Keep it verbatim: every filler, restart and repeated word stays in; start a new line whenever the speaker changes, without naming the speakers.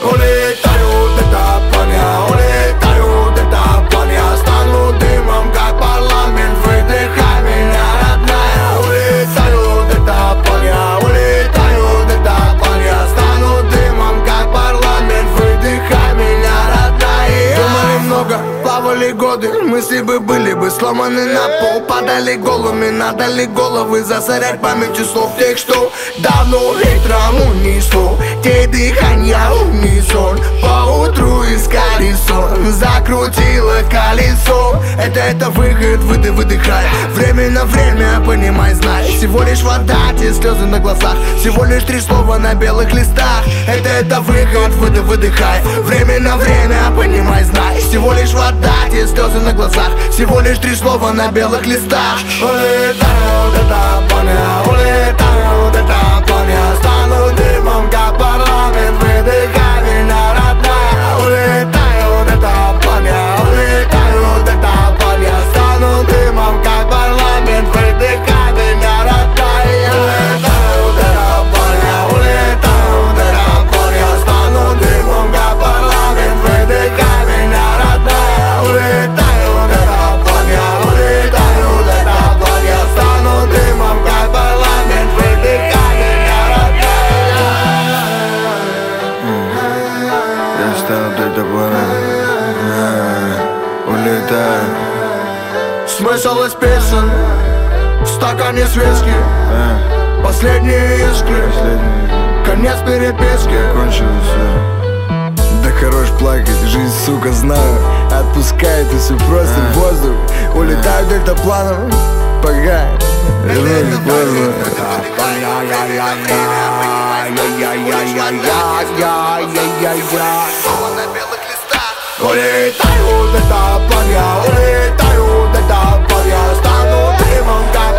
Улетают это пламя, улетают это пламя. Стану дымом, как парламент, выдыхай меня, родная. Улетают это пламя, улетают это пламя. Стану дымом, как парламент, выдыхай меня, родная. Думали много, плавали годы, мысли бы были бы сломаны на пол. Падали голыми, надо ли головы засорять памятью слов тех, что давно ветром унесло. Те дыхания унисон, поутру искали сон. Закрутило колесо, это, это выход, выды, выдыхай. Время на время, понимай, знай. Всего лишь вода, те слезы на глазах. Всего лишь три слова на белых листах. Это, это выход, выды, выдыхай. Время на время, понимай, знай. Всего лишь вода, те слезы на глазах. Всего лишь три слова на белых листах. Улетают это пламя, улетают это пламя. Стану дымом, как парламент, выдыхай меня, родная. Улетают это пламя, улетают это пламя. Стану дымом, как парламент, выдыхай меня, родная. Улетают это пламя, улетают это пламя. Стану дымом, как парламент, выдыхай меня, родная. Улетают это пламя, улетают это пламя. Стану дымом, как парламент, выдыхай меня, родная.
Я стану это пламя, улетаю.
Смысл из песен в стакане с виски. Последние искры, конец переписки.
Кончилось все. Да хорош плакать, жизнь, сука, знаю. Отпускает и все просто в воздух. Улетаю дельтапланом, пока вернусь поздно.
Улетают это пламя, улетают это пламя. Стану дымом, как